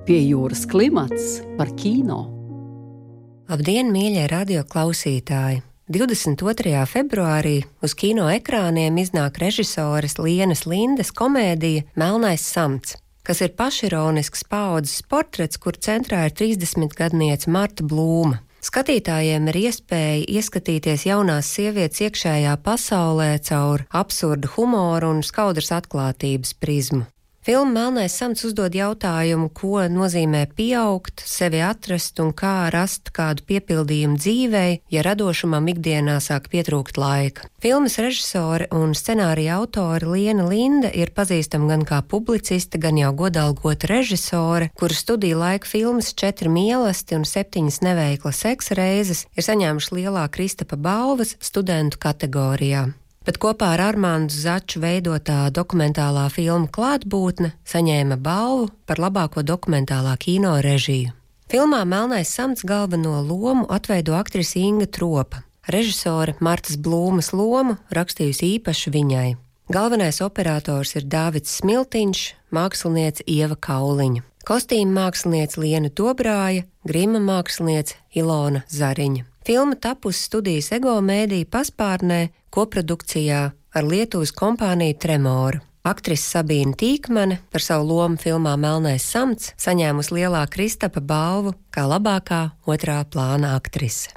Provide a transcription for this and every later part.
Pie jūras klimats par kino. Labdien, mīļie radioklausītāji! 22. februārī uz kino ekrāniem iznāk režisores Lienas Lindes komēdija Melnais samts, kas ir pašironisks paaudzes portrets, kur centrā ir 30-gadniece Marta Blūma. Skatītājiem ir iespēja ieskatīties jaunās sievietes iekšējā pasaulē caur absurdu humoru un skaudras atklātības prizmu. Filma Melnais samts uzdod jautājumu, ko nozīmē pieaugt, sevi atrast un kā rast kādu piepildījumu dzīvei, ja radošumam ikdienā sāk pietrūkt laika. Filmas režisore un scenārija autore Liena Linde ir pazīstama gan kā publiciste, gan jau godalgota režisore, kura studiju laika filmas 4 mīlesti un 7 neveiklas seksa reizes ir saņēmušas lielā Kristapa balvas studentu kategorijā. Bet kopā ar Armandu Začu veidotā dokumentālā filma Klātbūtne saņēma balvu par labāko dokumentālā kino režiju. Filmā Melnais samts galveno lomu atveido aktrise Inga Tropa. Režisore Martas Blūmas lomu rakstījusi īpaši viņai. Galvenais operators ir Dāvids Smiltiņš, māksliniece Ieva Kauliņa. Kostīma māksliniece Liena Dobrāja, grima māksliniece Ilona Zariņa. Filma tapusi studijas Ego mēdīju paspārnē koprodukcijā ar Lietuvas kompāniju Tremora. Aktrise Sabīna Tīkmane par savu lomu filmā Melnais samts saņēmusi lielā Kristapa balvu kā labākā otrā plāna aktrise.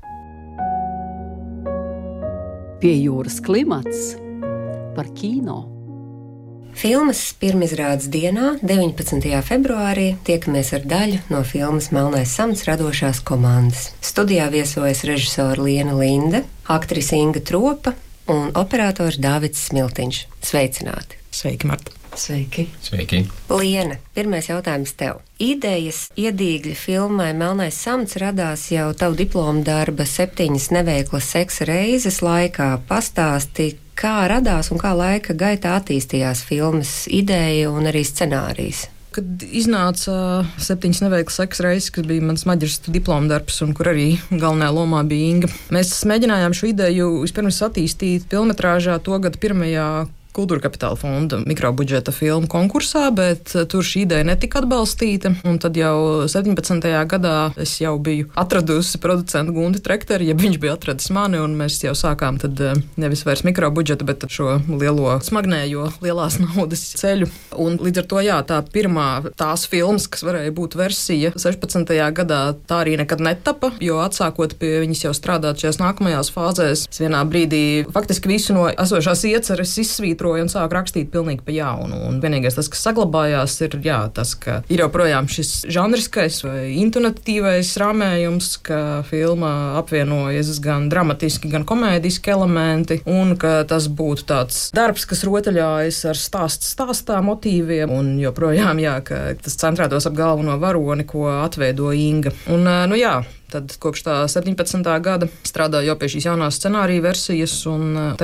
Pie jūras klimats par kino. Filmas pirmizrādes dienā, 19. februārī, tiekamies ar daļu no filmas Melnais samts radošās komandas. Studijā viesojas režisore Liena Linde, aktrise Inga Tropa un operators Dāvids Smiltiņš. Sveicināti! Sveiki, Marta! Sveiki! Sveiki! Liena, pirmais jautājums tev. Idejas iedīgļa filmai Melnais samts radās jau tavu diplomu darba 7 neveiklas seksa reizes laikā. Pastāsti, kā radās un kā laika gaitā attīstījās filmas ideja un arī scenārijs? Kad iznāca 7 neveiklas seksa reizes, kas bija mans maģistra diploma darbs un kur arī galvenajā lomā bija Inga, mēs mēģinājām šo ideju vispirms attīstīt filmetrāžā to gadu pirmajā Kultūra Kapitāla fonda mikrobudžeta filmu konkursā, bet tur šī ideja netika atbalstīta. Un tad jau 17. gadā es jau biju atradusi producentu Gunti Trekteri, ja viņš bija atradis mani, un mēs jau sākām tad nevis vairs mikrobudžeta, bet šo lielo smagnējo lielās naudas ceļu. Un līdz ar to, jā, tā pirmā tās filmas, kas varēja būt versija 16. gadā, tā arī nekad netapa, jo atsākot pie viņas jau strādāt šajās nākamajās fāzēs, es vienā brīdī faktiski visu no esošās ieceres izsvītroju un sāku rakstīt pilnīgi pa jaunu. Un vienīgais tas, kas saglabājās, ir tas, ka ir joprojām šis žanriskais vai intonatīvais rāmējums, ka filma apvienojas gan dramatiski, gan komēdiski elementi, un ka tas būtu tāds darbs, kas rotaļājas ar stāstā motīviem, un joprojām, ka tas centrētos ap galveno varoni, ko atveido Inga. Un, tad kopš tā 17. gada strādāju jau pie šīs jaunās scenārija versijas, un te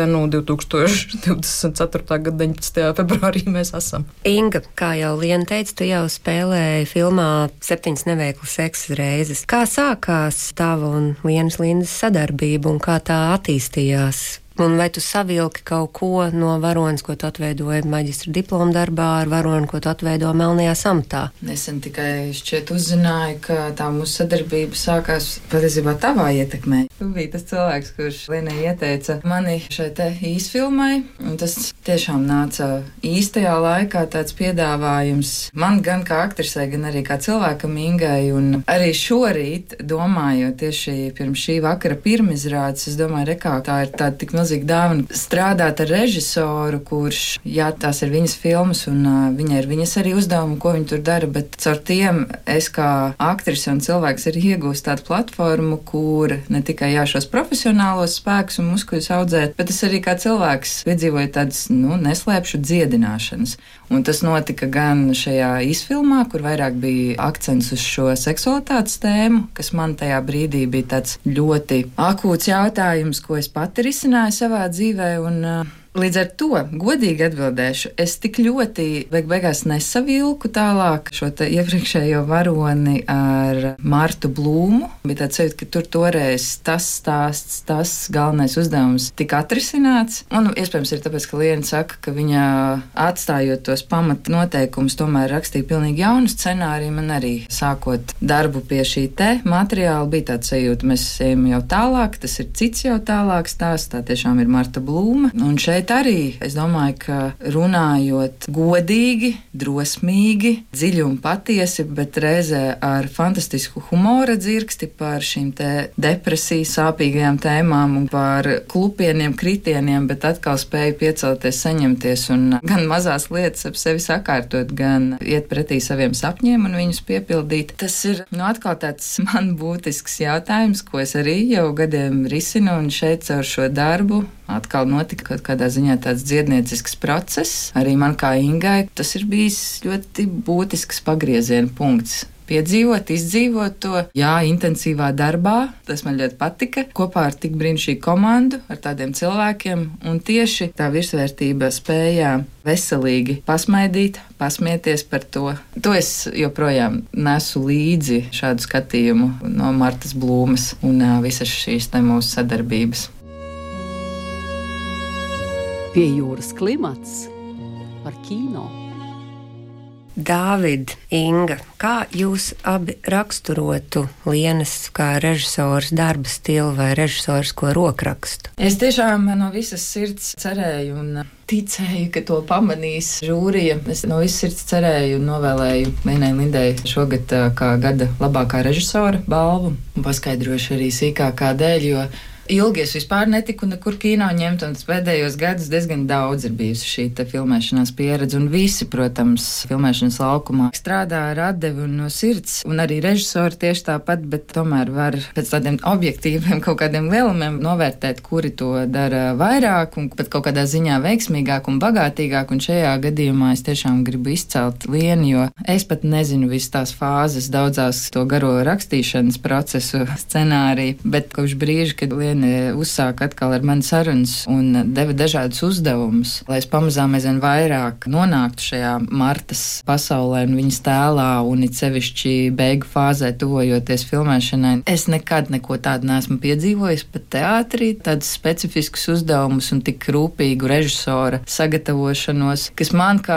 2024. gada 19. februārī mēs esam. Inga, kā jau Liena teica, tu jau spēlēji filmā 7 neveiklas seksa reizes. Kā sākās tava un Lienas Lindes sadarbība un kā tā attīstījās? Un vai tu savilki kaut ko no varonas, ko tu atveidoji maģistra diploma darbā, ar varoni, ko tu atveido Melnajā samtā? Nesen tikai šķiet uzzināju, ka tā mūsu sadarbība sākās patiesībā tavā ietekmē. Tu biji tas cilvēks, kurš Lienai ieteica mani šai te īsfilmai, un tas tiešām nāca īstajā laikā tāds piedāvājums man gan kā aktrisei, gan arī kā cilvēkam Ingai, un arī šorīt, domājot tieši pirms šī vakara pirmizrādes, es domāju, tā ir tāda tik milzīga dāvana strādāt ar režisoru, kurš, tās ir viņas filmas un viņai ir viņas arī uzdevumi, ko viņa tur dara, bet caur tiem es kā aktrise un cilvēks arī iegūstu tādu platformu, kur ne tikai šos profesionālos spēkus un muskuļus audzēt, bet es arī kā cilvēks piedzīvoju tādas, neslēpšu dziedināšanas. Un tas notika gan šajā īsfilmā, kur vairāk bija akcents uz šo seksualitātes tēmu, kas man tajā brīdī bija tāds ļoti akūts jautājums, ko es pati risināju savā dzīvē, un Līdz ar to, godīgi atbildēšu, es tik ļoti beigās nesavilku tālāk šo iepriekšējo varoni ar Martu Blūmu. Bija tāds sajūta, ka tur toreiz tas stāsts, tas galvenais uzdevums tika atrisināts. Un iespējams ir tāpēc, ka Liena saka, ka viņa atstājot tos pamata noteikumus, tomēr rakstīja pilnīgi jaunu scenāriju. Man arī sākot darbu pie šī te materiāla bija tāds sajūta, mēs ejam jau tālāk, tas ir cits jau tālāk stāsts, tā tiešām ir Marta Blūma. Un šeit arī es domāju, ka runājot godīgi, drosmīgi, dziļi un patiesi, bet reizē ar fantastisku humora dzirksti par šīm te depresiju sāpīgajām tēmām un par klupieniem, kritieniem, bet atkal spēju piecelties, saņemties un gan mazās lietas ap sevi sakārtot, gan iet pretī saviem sapņiem un viņus piepildīt. Tas ir atkal tāds man būtisks jautājums, ko es arī jau gadiem risinu, un šeit caur šo darbu atkal notika kaut kādā ziņā tāds dziedniecisks process. Arī man kā Ingai tas ir bijis ļoti būtisks pagrieziena punkts. Piedzīvot, izdzīvot to, jā, intensīvā darbā, tas man ļoti patika, kopā ar tik brīnišķīgu komandu, ar tādiem cilvēkiem, un tieši tā virsvērtība spējā veselīgi pasmaidīt, pasmieties par to. To es joprojām nesu līdzi šādu skatījumu no Martas Blūmas un visas šīs te mūsu sadarbības. Pie jūras klimats par kino. Dāvid, Inga, kā jūs abi raksturotu Lienas kā režisors darba stilu vai režisors ko rokrakstu? Es tiešām no visas sirds cerēju un ticēju, ka to pamanīs žūrija. Es no visas sirds cerēju un novēlēju Lienai Lindei šogad kā gada labākā režisora balvu. Un paskaidrošu arī sīkāk kādēļ, jo ilgi es vispār netiku nekur kino ņemt, un pēdējos gadus diezgan daudz ir bijusi šī te filmēšanās pieredze, un visi, protams, filmēšanas laukumā strādā ar atdevi un no sirds, un arī režisori tieši tāpat, bet tomēr var pēc tādiem objektīviem kaut kādiem lielumiem novērtēt, kuri to dara vairāk, un pat kaut kādā ziņā veiksmīgāk un bagātīgāk, un šajā gadījumā es tiešām gribu izcelt Lienu, jo es pat nezinu visas tās fāzes, daudzās to garo rakstīšanas procesu scenāriju, bet kopš brīža, kad Liena uzsāka atkal ar mani sarunas un deva dažādus uzdevumus, lai es pamazām aizvien vairāk nonāktu šajā Martas pasaulē un viņas tēlā, un it sevišķi beigu fāzē tuvojoties filmēšanai. Es nekad neko tādu neesmu piedzīvojis pat teātrī, tādus specifiskus uzdevumus un tik rūpīgu režisora sagatavošanos, kas man kā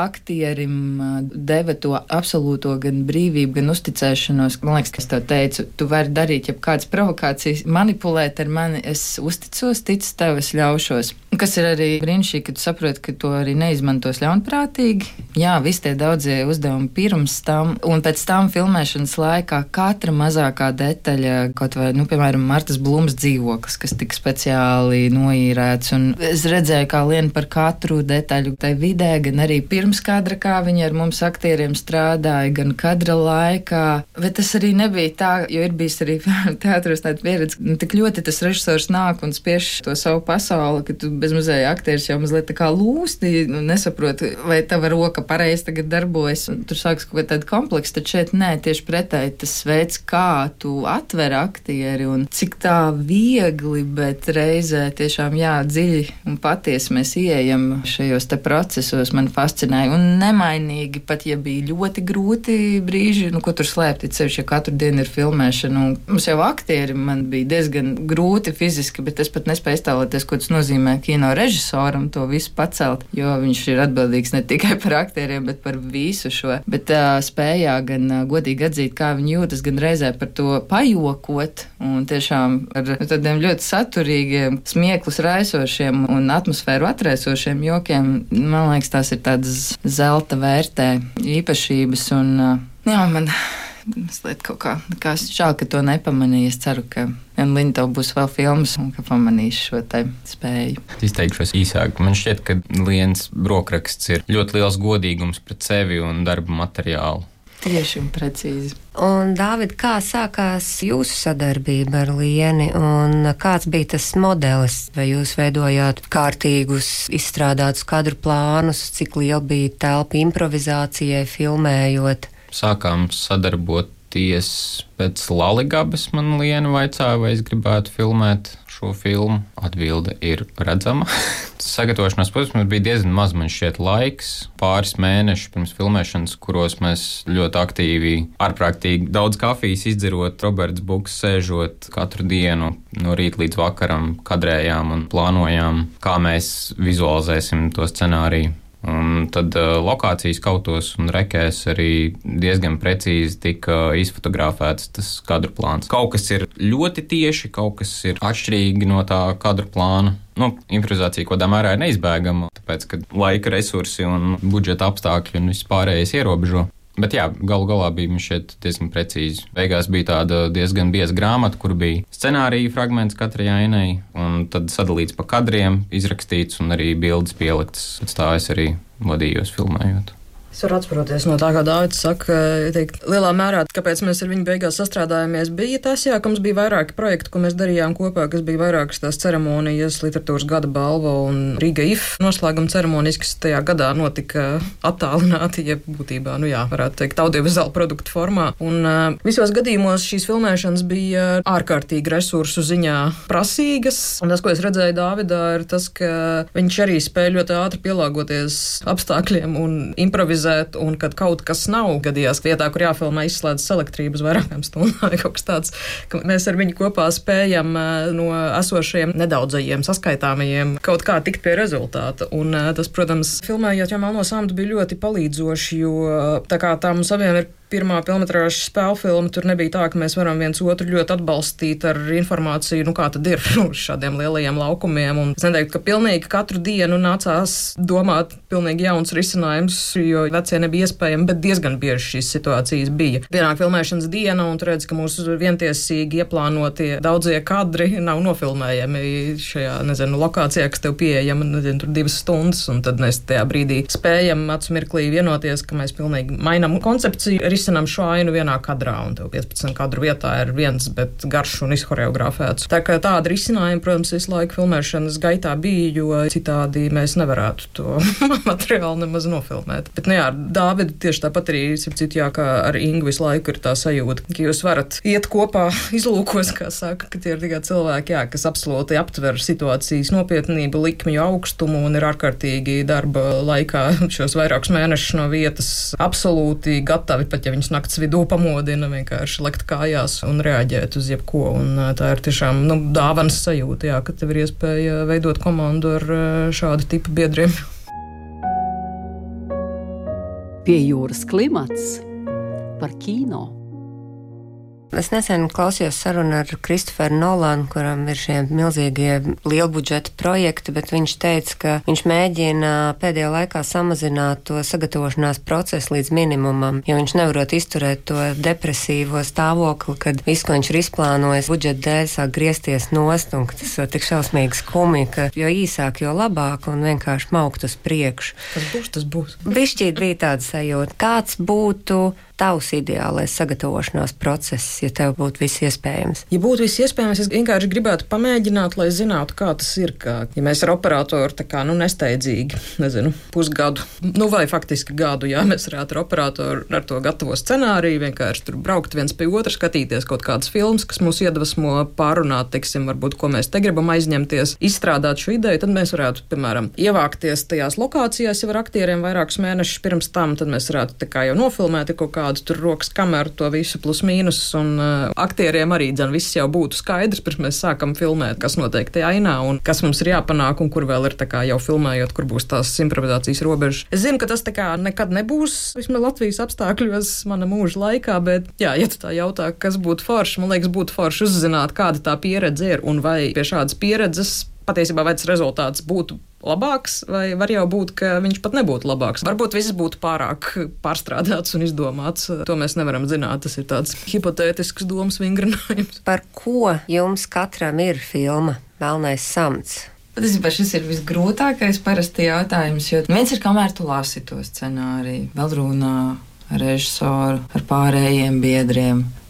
aktierim deva to absolūto gan brīvību, gan uzticēšanos. Man liekas, ka es tev teicu, tu vari darīt jebkādas provokācijas, manipulēt ar mani, es uzticos, ticu tev, es ļaušos. Kas ir arī brīnišķīgi, ka tu saproti, ka to arī neizmantos ļaunprātīgi. Jā, visi tie daudzie uzdevumi pirms tam, un pēc tam filmēšanas laikā katra mazākā detaļa, kaut vai, piemēram, Martas Blūmas dzīvoklis, kas tika speciāli noīrēts, un es redzēju, kā Liena par katru detaļu tai vidē, gan arī pirms kadra, kā viņa ar mums aktieriem strādāja, gan kadra laikā, bet tas arī nebija tā, jo ir bijis arī teātros tāda pieredze, tik ļoti tas režisors nāk un spiež to savu pasauli, ka tu bezmazēja aktieris jau mazliet tā kā lūsti, nesaprot, vai tava roka pareizi tagad darbojas, un tur sāks kaut kā tāda kompleksa, tad šeit nē, tieši pretēji tas veids, kā tu atver aktieri un cik tā viegli, bet reizē tiešām jā, dziļi un patiesi mēs ieejam šajos te procesos, man fascinēja, un nemainīgi, pat ja bija ļoti grūti brīži, ko tur slēpt, ceļš, ja katru dienu ir filmēšana, un mums jau aktieri man bija diezgan grūti fiziski, bet es pat nespēju iztēloties, ko tas nozīmē kino režisoram to visu pacelt, jo viņš ir atbildīgs ne tikai par aktieriem, bet par visu šo. Bet spējā gan godīgi atzīt, kā viņi jūtas, gan reizē par to pajokot, un tiešām ar tādiem ļoti saturīgiem, smieklus raisošiem un atmosfēru atraisošiem jokiem, man liekas, tās ir tādas zelta vērtē īpašības, un jā, man mazliet kaut kā žēl, ka to nepamanīju. Es ceru, ka Linda tev būs vēl filmas un ka pamanīs šo te spēju. Izteikšos īsāk. Man šķiet, ka Lienas rokraksts ir ļoti liels godīgums pret sevi un darba materiālu. Tieši un precīzi. Un, Dāvid, kā sākās jūsu sadarbība ar Lieni un kāds bija tas modelis? Vai jūs veidojāt kārtīgus, izstrādātus kadru plānus, cik liela bija telpa improvizācijai, filmējot? Sākām sadarboties pēc Laligabas. Man Liena vaicāja, vai es gribētu filmēt šo filmu? Atbilde ir redzama. Sagatavošanās, protams, mums bija diezgan maz, man šķiet, laiks, pāris mēneši pirms filmēšanas, kuros mēs ļoti aktīvi, ārprātīgi daudz kafijas izdzerot, Roberts Buks sēžot katru dienu no rīta līdz vakaram, kadrējām un plānojām, kā mēs vizualizēsim to scenāriju. Un tad lokācijas kautos un rekēs arī diezgan precīzi tika izfotografēts tas kadru plāns. Kaut kas ir ļoti tieši, kaut kas ir atšķirīgi no tā kadru plāna. Improvizācija kādā mērā ir neizbēgama, tāpēc, ka laika resursi un budžeta apstākļi un viss pārējais ierobežo. Bet jā, galu galā bija šeit diezgan precīzi. Beigās bija tāda diezgan bieza grāmata, kur bija scenārija fragments katrai ainai, un tad sadalīts pa kadriem, izrakstīts un arī bildes pieliktas. Pēc tā es arī vadījos filmējot. Es varu atspūroties no tā, kā Dāvids saka, teikt, lielā mērā, kāpēc mēs ar viņu beigās sastrādājāmies, bija tas, jā, ka mums bija vairāki projekti, ko mēs darījām kopā, kas bija vairākas tās ceremonijas, literatūras gada balva un Riga IF noslēguma ceremonijas, kas tajā gadā notika attālināti, ja būtībā, varētu teikt, audiovizuāla produktu formā. Un visos gadījumos šīs filmēšanas bija ārkārtīgi resursu ziņā prasīgas, un tas, ko es redzēju Dāvidā, ir tas, ka viņš arī spēja ļoti ātri pielāgoties apstākļiem un improvizēt. Un kad kaut kas nav gadījās vietā, kur jāfilmē izslēdz elektrību uz vairākām stundām vai kaut kas tāds, ka mēs ar viņu kopā spējam no esošajiem nedaudzajiem saskaitāmajiem kaut kā tikt pie rezultāta. Un tas, protams, filmējot jau Melno samtu bija ļoti palīdzoši, jo tā kā tā mums abiem ir pirmā filmetrāža spēļu filma, tur nebija tā, ka mēs varam viens otru ļoti atbalstīt ar informāciju, kā tad ir uz šādiem lielajiem laukumiem. Un es neteiktu, ka pilnīgi katru dienu nācās domāt pilnīgi jauns risinājums, jo vecie nebija iespējami, bet diezgan bieži šīs situācijas bija. Pienāk filmēšanas diena, un tu redz, ka mūsu vientiesīgi ieplānotie daudzie kadri nav nofilmējami šajā, lokācijā, kas tev pieejama, tur 2 stundas, un tad mēs tajā brīdī spējam acu mirklī vienoties, ka mēs pilnīgi mainām koncepciju, risinām šo ainu vienā kadrā, un tev 15 kadru vietā ir viens, bet garš un izhoreografēts. Tā kā tāda risinājuma, protams, visu laiku filmēšanas gaitā bija, jo citādi mēs nevarētu to materiālu nemaz nofilmēt. Bet, ar Dāvidu tieši tāpat arī, kā ar Ingu visu laiku ir tā sajūta, ka jūs varat iet kopā izlūkos, kā saka, ka tie ir tikai cilvēki, kas absolūti aptver situācijas nopietnību, likmju augstumu un ir ārkārtīgi darba laikā šos vairākus mēnešus no vietas absolūti gatavi, pat ja viņus nakts vidū pamodina, vienkārši lekt kājās un reaģēt uz jebko. Un tā ir tiešām dāvanas sajūta, ka tev ir iespēja veidot komandu ar šādu tipu biedriem. Pie jūras klimats par kino. Es nesen klausījos sarunu ar Kristoferu Nolanu, kuram ir šie milzīgie lielbudžeta projekti, bet viņš teica, ka viņš mēģina pēdējā laikā samazināt to sagatavošanās procesu līdz minimumam, jo viņš nevarot izturēt to depresīvo stāvokli, kad viss, ko viņš ir izplānojis, budžeta dēļ sāk griezties nost, un ka tas ir tik šausmīgi skumji, ka jo īsāk, jo labāk, un vienkārši maukt uz priekšu. Tas būs. Bišķīt bija tāda sajūta. Kāds būtu tavs ideālais sagatavošanās process, ja tev būtu viss iespējams? Ja būtu viss iespējams, es vienkārši gribētu pamēģināt, lai zinātu, kā tas ir. Ja mēs ar operatoru nesteidzīgi, pusgadu, vai faktiski gadu, mēs varētu ar operatoru ar to gatavo scenāriju, vienkārši tur braukt viens pie otra, skatīties kaut kādas filmas, kas mūs iedvesmo, pārunāt, varbūt, ko mēs te gribam aizņemties, izstrādāt šo ideju, tad mēs varētu, piemēram, ievākties tajās lokācijās jau ar aktieriem vairākus mēnešus pirms tam, tad mēs varētu jau nofilmēt kaut kādu tur rokas kameru, to visu plus mīnus, un aktieriem arī viss jau būtu skaidrs, pirms mēs sākam filmēt, kas notiek tajā ainā un kas mums ir jāpanāk un kur vēl ir jau filmējot, kur būs tās improvizācijas robežas. Es zinu, ka tas nekad nebūs, vismaz Latvijas apstākļos mana mūža laikā, bet ja tu tā jautā, kas būtu forši, man liekas, būtu forši uzzināt, kāda tā pieredze ir un vai pie šādas pieredzes patiesībā vai tas rezultāts būtu labāks, vai var jau būt, ka viņš pat nebūtu labāks. Varbūt viss būtu pārāk pārstrādāts un izdomāts. To mēs nevaram zināt. Tas ir tāds hipotētisks domas vingrinājums. Par ko jums katram ir filma Melnais samts? Patiesībā šis ir visgrūtākais parasti jautājums, jo viens ir, kamēr tu lasi to scenāriju, vēl runā ar režisoru, ar pārējiem biedriem.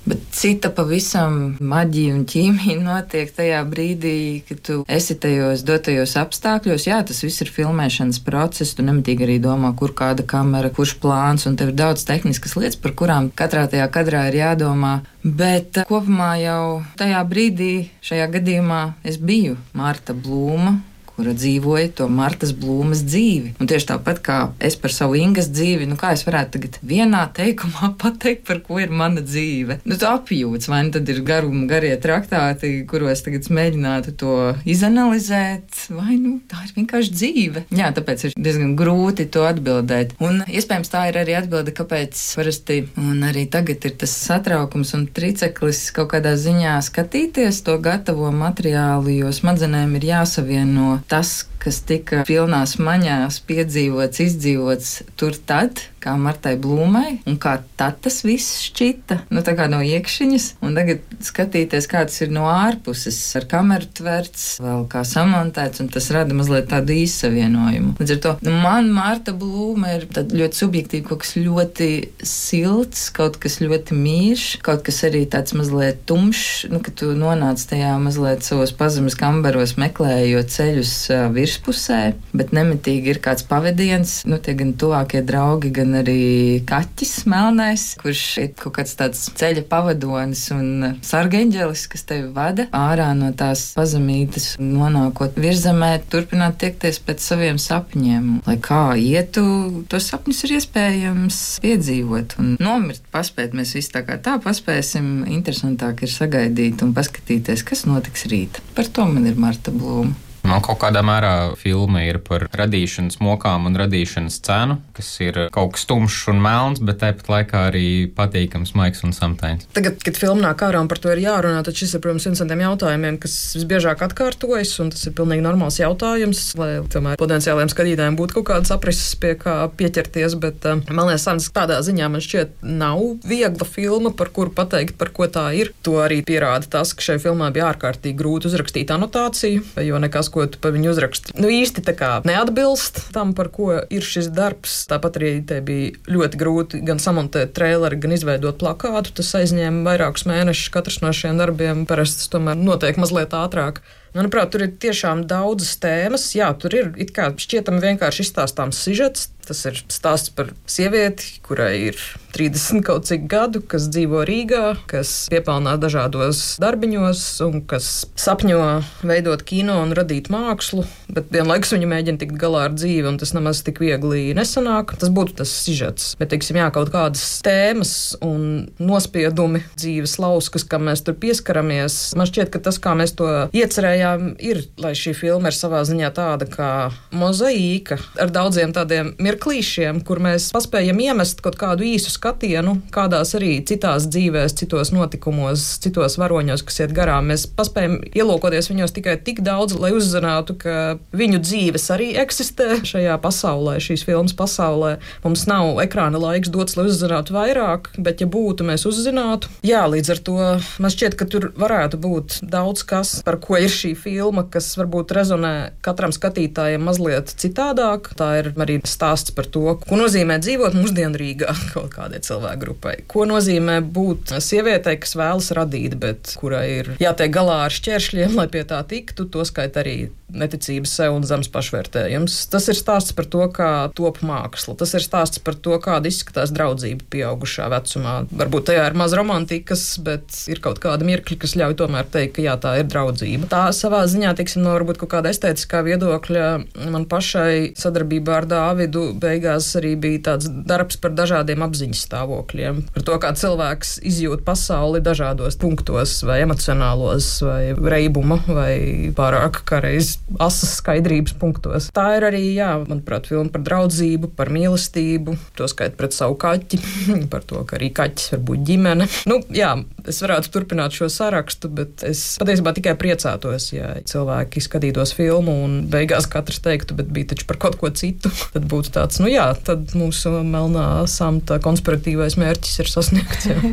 Bet cita pavisam maģija un ķīmija notiek tajā brīdī, kad tu esi tajos dotajos apstākļos. Jā, tas viss ir filmēšanas process, tu nemitīgi arī domā, kur kāda kamera, kurš plāns, un tev ir daudz tehniskas lietas, par kurām katrā tajā kadrā ir jādomā. Bet kopumā jau tajā brīdī, šajā gadījumā, es biju Marta Blūma, kura dzīvoja to Martas Blūmas dzīvi. Un tieši tāpat kā es par savu Ingas dzīvi, kā es varētu tagad vienā teikumā pateikt, par ko ir mana dzīve. Tu apjūts, vai tad ir garie traktāti, kuros tagad mēģinātu to izanalizēt, vai tā ir vienkārši dzīve. Jā, tāpēc ir diezgan grūti to atbildēt. Un iespējams tā ir arī atbilde, kāpēc parasti, un arī tagad ir tas satraukums un triceklis kaut kādā ziņā skatīties to gatavo materiālu, jo smadzenēm ir jāsavieno tas, kas tika pilnās maņās piedzīvots, izdzīvots tur tad, kā Martai Blūmai, un kā tad tas viss šķita, tā kā no iekšiņas, un tagad skatīties, kā tas ir no ārpuses, ar kameru tverts, vēl kā samontēts, un tas rada mazliet tādu īssavienojumu. Līdz ar to, man Marta Blūma ir ļoti subjektīvi, kaut kas ļoti silts, kaut kas ļoti mīļš, kaut kas arī tāds mazliet tumšs, ka tu nonāc tajā mazliet savos pazemes kambaros meklējot ceļus virspusē, bet nemitīgi ir kāds pavadiens, tie gan tuvākie draugi, gan arī kaķis melnais, kurš ir kaut kāds tāds ceļa pavadonis un sargeņģelis, kas tevi vada ārā no tās pazemītes, nonākot virzemē, turpināt tiekties pēc saviem sapņiem. Lai kā ietu, tos sapņus ir iespējams piedzīvot un nomirt, paspēt. Mēs visi tā kā tā paspēsim, interesantāk ir sagaidīt un paskatīties, kas notiks rīt. Par to man ir Marta Blūma. Man kaut kādā mērā filma ir par radīšanas mokām un radīšanas cenu, kas ir kaut kas tumšs un melns, bet tāpat laikā arī patīkams, maigs un samtains. Tagad, kad filma nāk ārā un par to ir jārunā, tad šis ir, protams, viens no tiem jautājumiem, kas visbiežāk atkārtojas, un tas ir pilnīgi normāls jautājums, lai tomēr potenciāliem skatītājiem būtu kaut kādas aprises pie kā pieķerties, bet man liekas, tādā ziņā man šķiet nav viegla filma, par kuru pateikt, par ko tā ir. To arī pierāda tas, ka šai filmā bija ārkārtīgi grūti uzrakstīt anotāciju, jo nekas, ko tu par viņu uzraksti, īsti tā kā neatbilst tam, par ko ir šis darbs. Tāpat arī te bija ļoti grūti gan samontēt traileri, gan izveidot plakātu. Tas aizņēma vairākus mēnešus. Katrs no šiem darbiem parasti tomēr notiek mazliet ātrāk. Manuprāt, tur ir tiešām daudzas tēmas. Jā, tur ir it kā šķietami vienkārši izstāstāms sižets. Tas ir stāsts par sievieti, kurai ir 30 kaut cik gadu, kas dzīvo Rīgā, kas piepelnās dažādos darbiņos un kas sapņo veidot kino un radīt mākslu, bet vienlaikus viņa mēģina tikt galā ar dzīvi, un tas nemaz tik viegli nesanāk. Tas būtu tas sižets. Bet, teiksim, jā, kaut kādas tēmas un nospiedumi, dzīves lauskas, kam mēs tur pieskaramies. Man šķiet, ka tas, kā mēs to iecerējām, ir, lai šī filma ir savā ziņā tāda kā mozaīka ar daudziem tādiem mirklīšiem, kur mēs paspējam iemest kaut kādu īsu skatienu, kādās arī citās dzīvēs, citos notikumos, citos varoņos, kas iet garām. Mēs paspējam ielūkoties viņos tikai tik daudz, lai uzzinātu, ka viņu dzīves arī eksistē šajā pasaulē, šīs filmas pasaulē. Mums nav ekrāna laiks dots, lai uzzinātu vairāk, bet ja būtu, mēs uzzinātu. Jā, līdz ar to man šķiet, ka tur varētu būt daudz kas, par ko ir šī filma, kas varbūt rezonē katram skatītājam mazliet citādāk. Tā ir arī stāsts par to, ko nozīmē dzīvot mūsdienu Rīgā kaut kādai cilvēku grupai. Ko nozīmē būt sievietei, kas vēlas radīt, bet kurai ir jātiek galā ar šķēršļiem, lai pie tā tiktu, to skait arī neticības sev un zemes pašvērtējums. Tas ir stāsts par to, kā top māksla. Tas ir stāsts par to, kāda izskatās draudzība pieaugušā vecumā. Varbūt tajā ir maz romantikas, bet ir kaut kāda mirkļa, kas ļauj tomēr teikt, ka jā, tā ir draudzība. Tā savā ziņā, teiksim, no varbūt kaut kāda estētiskā viedokļa man pašai sadarbībā ar Dāvidu beigās arī bija tāds darbs par dažādiem apziņas stāvokļiem. Par to, kā cilvēks izjūt pasauli dažādos punktos, vai emocionālos, vai reibuma, vai pārāk kāreiz asas skaidrības punktos. Tā ir arī, jā, manuprāt, filma par draudzību, par mīlestību, to skait pret savu kaķi, par to, ka arī kaķis var būt ģimene. Jā, es varētu turpināt šo sarakstu, bet es patiesībā tikai priecātos, ja cilvēki skatītos filmu un beigās katrs teiktu, bet bija taču par kaut ko citu. Tad būtu tāds, jā, tad mūsu melnā samta konspiratīvais mērķis ir sasniegts. Jā.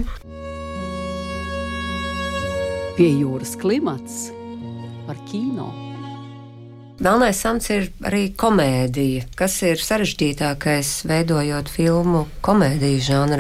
Pie jūras klimats par kino. Melnais samts ir arī komēdija. Kas ir sarežģītākais veidojot filmu komēdiju žanrā?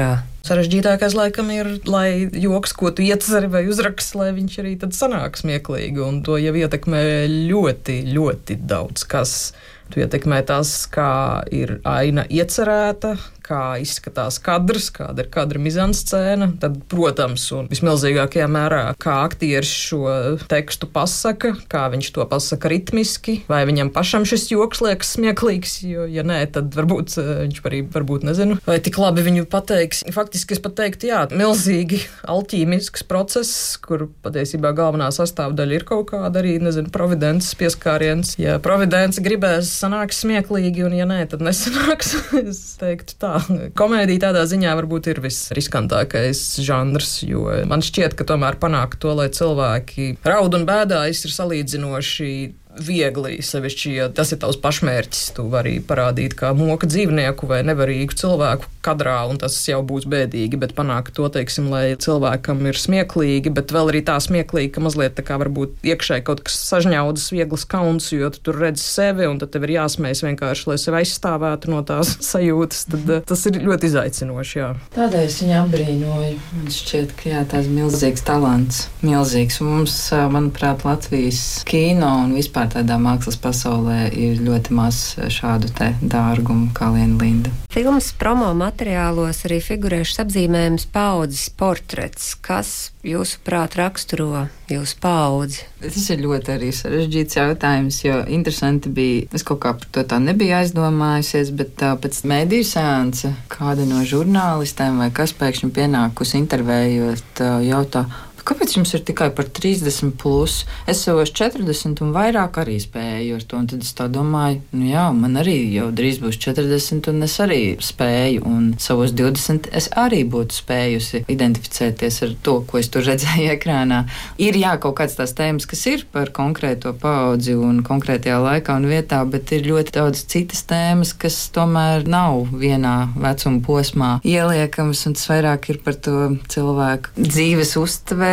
Sarežģītākais laikam ir, lai joks, ko tu ieceri vai uzraksti, lai viņš arī tad sanāk smieklīgi, un to jau ietekmē ļoti, ļoti daudz kas. Tu ietekmē tas, kā ir aina iecerēta, kā izskatās kadrs, kāda ir kadra mizanscēna, tad, protams, un vismilzīgākajā mērā, kā aktieris šo tekstu pasaka, kā viņš to pasaka ritmiski, vai viņam pašam šis joks liekas smieklīgs, jo, ja nē, tad varbūt viņš arī varbūt nezinu, vai tik labi viņu pateiks. Faktiski es pat teiktu, jā, milzīgi alķīmisks process, kur patiesībā galvenā sastāvdaļa ir kaut kāda arī, nezinu, providences pieskāriens. Ja providence gribēs, sanāks smieklīgi, un ja nē, tad nesanāks. Es teiktu tā. Komēdija tādā ziņā varbūt ir visriskantākais žanrs, jo man šķiet, ka tomēr panāk to, lai cilvēki raud un bēdājas, ir salīdzinoši viegli, sevišķi, ja tas ir tavs pašmērķis, tu vari parādīt kā moka dzīvnieku vai nevarīgu cilvēku kadrā, un tas jau būs bēdīgi, bet panāk to, teiksim, lai cilvēkam ir smieklīgi, bet vēl arī tā smieklīgi, ka mazliet tā kā varbūt iekšēji kaut kas sažņaudas, vieglas kauns, jo tu tur redzi sevi, un tad tev ir jāsmējas vienkārši, lai sevi aizstāvētu no tās sajūtas, tad tas ir ļoti izaicinoši, jā. Tādēļ es viņu apbrīnoju. Man šķiet, ka jā, tās milzīgs talants, milzīgs, un mums, manuprāt, Latvijas kino un vispār tādā mākslas pasaulē ir ļoti maz šādu te dārgumu kā Liena Linda. Filmas promo materiālos arī figurējušas apzīmējums paudzes portrets. Kas, jūsuprāt, raksturo jūsu paudzi? Tas ir ļoti arī sarežģīts jautājums, jo interesanti bija, es kaut kā par to tā nebiju aizdomājusies, bet pēc mediju seansa kāda no žurnālistēm vai kas pēkšņi pienākusi intervējot jautā, kāpēc jums ir tikai par 30 plus? Es savos 40 un vairāk arī spēju ar to, un tad es tā domāju, nu jā, man arī jau drīz būs 40, un es arī spēju, un savos 20 es arī būtu spējusi identificēties ar to, ko es tur redzēju ekrānā. Ir jā, kaut kāds tās tēmas, kas ir par konkrēto paudzi un konkrētajā laikā un vietā, bet ir ļoti daudz citas tēmas, kas tomēr nav vienā vecuma posmā ieliekamas, un tas vairāk ir par to cilvēku dzīves uztveri,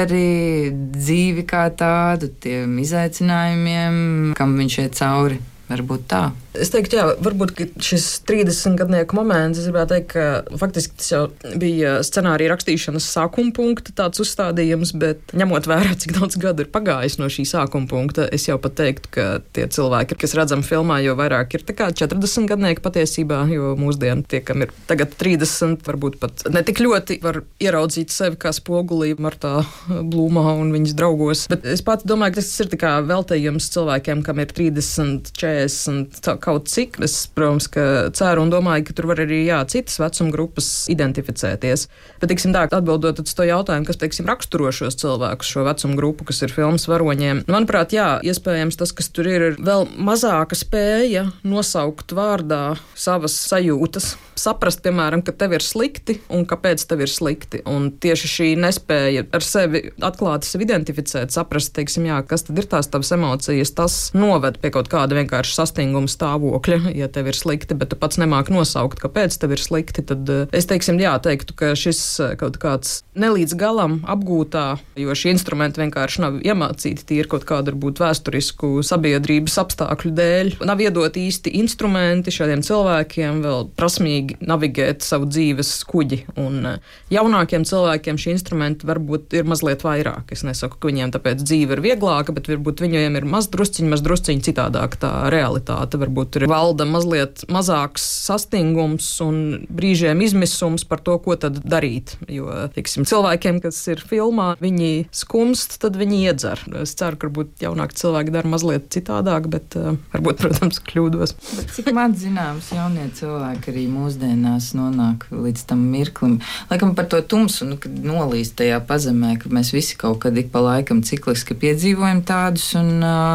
dzīvi kā tādu, tiem izaicinājumiem, kam viņš iet cauri. Varbūt tā. Es teiktu, jā, varbūt šis 30-gadnieku moments, es gribētu teikt, ka faktiski tas jau bija scenārija rakstīšanas sākuma punkta tāds uzstādījums, bet ņemot vērā, cik daudz gadu ir pagājis no šī sākuma punkta, es jau pat teiktu, ka tie cilvēki, kas redzam filmā, jau vairāk ir tā kā 40-gadnieki patiesībā, jo mūsdienu tie, kam ir tagad 30, varbūt pat ne tik ļoti var ieraudzīt sevi kā spogulī Martā Blūmā un viņas draugos. Bet es pats domāju, ka tas ir tā kā veltījums cilvēkiem, kam ir 30, 40, kaut cik. Es, protams, ka ceru un domāju, ka tur var arī citas vecuma grupas identificēties. Bet, teiksim tā, atbildot uz to jautājumu, kas, teiksim, raksturo šos cilvēkus, šo vecumu grupu, kas ir filmas varoņiem, manuprāt, jā, iespējams tas, kas tur ir vēl mazāka spēja nosaukt vārdā savas sajūtas, saprast, piemēram, ka tev ir slikti un kāpēc tev ir slikti. Un tieši šī nespēja ar sevi atklāti sevi identificēt, saprast, teiksim, jā, kas tad ir tās tavas emocijas, tas noved pie kaut kāda vienkārši sastinguma stāvokļa, ja tev ir slikti, bet tu pats nemāki nosaukt, kāpēc tev ir slikti, tad es, teiksim, jā, teiktu, ka šis kaut kāds nelīdz galam apgūtā, jo šie instrumenti vienkārši nav iemācīti tīri kaut kādu varbūt vēsturisku sabiedrības apstākļu dēļ. Nav iedot īsti instrumenti šādiem cilvēkiem vēl prasmīgi navigēt savu dzīves kuģi, un jaunākiem cilvēkiem šie instrumenti varbūt ir mazliet vairāk. Es nesaku, ka viņiem tāpēc dzīve ir vieglāka, bet varbūt viņiem ir mazdrusciņi citādāk tā realitāte. Varbūt ir valda mazliet mazāks sastingums un brīžiem izmisums par to, ko tad darīt. Jo, teiksim, cilvēkiem, kas ir filmā, viņi skumst, tad viņi iedzer. Es ceru, ka varbūt jaunāki cilvēki dara mazliet citādāk, bet varbūt, protams, kļūdos. Bet cik man zināms, jaunie cilvēki arī mūsdienās nonāk līdz tam mirklim. Laikam par to tumsu, kad nolīst tajā pazemē, ka mēs visi kaut kad ik pa laikam cikliski piedzīvojam tādus, un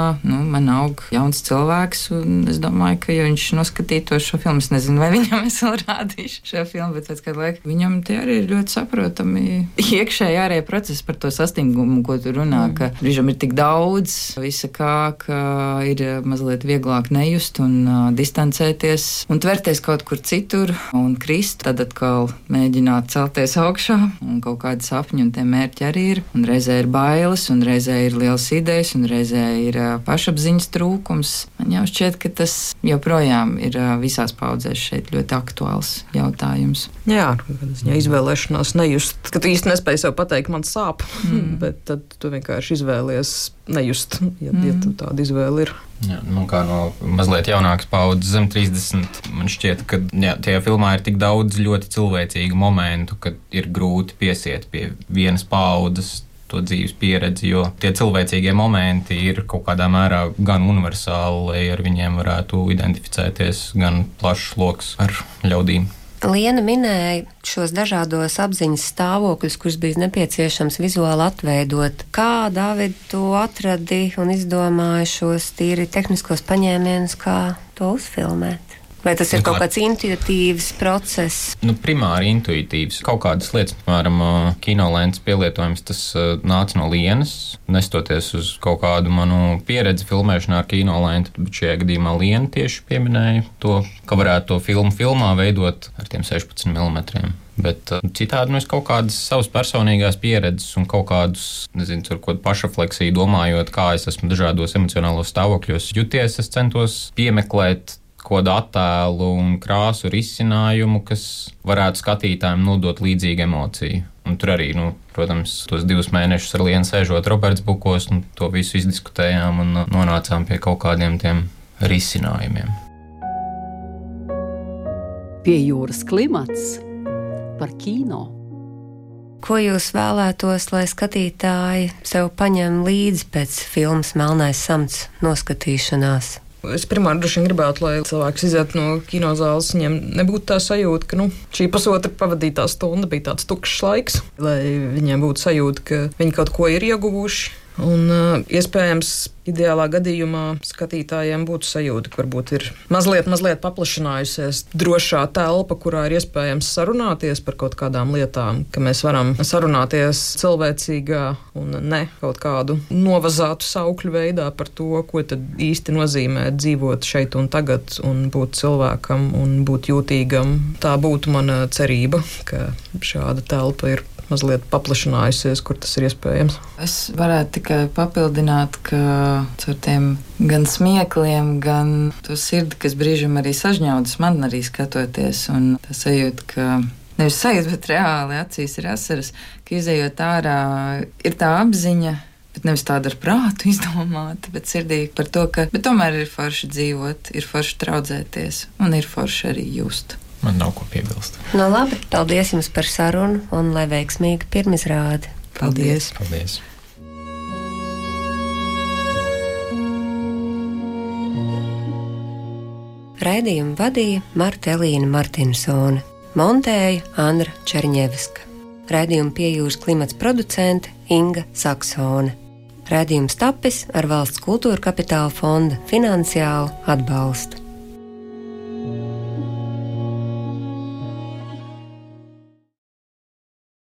man aug jauns cilvēks, un es domāju, ka, ja viņš noskatītos šo filmu, es nezinu, vai viņam es vēl rādīšu šo filmu, bet pēc kādu laiku viņam tie arī ir ļoti saprotami iekšēji ārēji procesi par to sastingumu, ko tu runā, ka brīžam ir tik daudz visa kā, ka ir mazliet vieglāk nejust un distancēties un tverties kaut kur citur un krist, tad atkal mēģināt celties augšā, un kaut kādi sapņi un tie mērķi arī ir, un reizē ir bailes, un reizē ir liels idejas, un reizē ir pašapziņas trūkums. Man Jau šķiet, ka tas joprojām ir visās paudzēs šeit ļoti aktuāls jautājums. Jā, izvēlēšanās nejust, ka tu īsti nespēji sev pateikt, man sāp, bet tad tu vienkārši izvēlies nejust, ja tāda izvēle ir. Jā, kā no mazliet jaunākas paudzes zem 30, man šķiet, ka tajā filmā ir tik daudz ļoti cilvēcīgu momentu, ka ir grūti piesiet pie vienas paudzes to dzīves pieredzi, jo tie cilvēcīgie momenti ir kaut kādā mērā gan universāli, lai ar viņiem varētu identificēties gan plašs loks ar ļaudīm. Liena minēja šos dažādos apziņas stāvokļus, kurus bija nepieciešams vizuāli atveidot. Kā, Dāvid, tu atradi un izdomāji šos tīri tehniskos paņēmienus, kā to uzfilmēt? Vai tas ir kaut kāds intuitīvs process? Primāri intuitīvs. Kaut kādas lietas, piemēram, kinolēns pielietojums, tas nāca no Lienas, nestoties uz kaut kādu manu pieredzi filmēšanā ar kinolēntu, bet šajā gadījumā Liena tieši pieminēja to, ka varētu to filmā veidot ar tiem 16 mm. Bet citādi es kaut kādas savas personīgās pieredzes un kaut kādus, tur kaut kādu pašrefleksiju domājot, kā es esmu dažādos emocionālos stāvokļos juties, es centos piemeklēt kādu attēlu un krāsu risinājumu, kas varētu skatītājiem nodot līdzīgu emociju. Un tur arī, protams, tos 2 mēnešus ar Lienu sēžot Roberts Bukos, to visu izdiskutējām un nonācām pie kaut kādiem tiem risinājumiem. Pie jūras klimats par kino. Ko jūs vēlētos, lai skatītāji sev paņem līdzi pēc filmas Melnais samts noskatīšanās? Es primāri droši vien gribētu, lai cilvēks iziet no kinozāles, viņiem nebūtu tā sajūta, ka šī pusotra pavadītā stunda bija tāds tukšs laiks, lai viņiem būtu sajūta, ka viņi kaut ko ir ieguvuši. Un iespējams, ideālā gadījumā skatītājiem būtu sajūta, ka varbūt ir mazliet paplašinājusies drošā telpa, kurā ir iespējams sarunāties par kaut kādām lietām, ka mēs varam sarunāties cilvēcīgā un ne kaut kādu novazātu saukļu veidā par to, ko tad īsti nozīmē dzīvot šeit un tagad un būt cilvēkam un būt jūtīgam. Tā būtu mana cerība, ka šāda telpa ir mazliet paplašinājusies, kur tas ir iespējams. Es varētu tikai papildināt, ka ar tiem gan smiekliem, gan to sirdi, kas brīžam arī sažņaudas man arī skatoties, un tā sajūta, ka nevis sajūta, bet reāli acīs ir asaras, ka izejot ārā ir tā apziņa, bet nevis tāda ar prātu izdomāta, bet sirdī par to, ka tomēr ir forši dzīvot, ir forši traudzēties un ir forši arī just. Man nav ko piebilst. Labi, paldies jums par sarunu un lai veiksmīga pirmizrāde. Paldies! Paldies! Raidījumu vadīja Marta Elīna Martinsone, montēja Andra Čerņevska. Raidījumu Pie jūras klimats producente Inga Saksone. Raidījums tapis ar Valsts kultūra kapitāla fonda finansiālu atbalstu.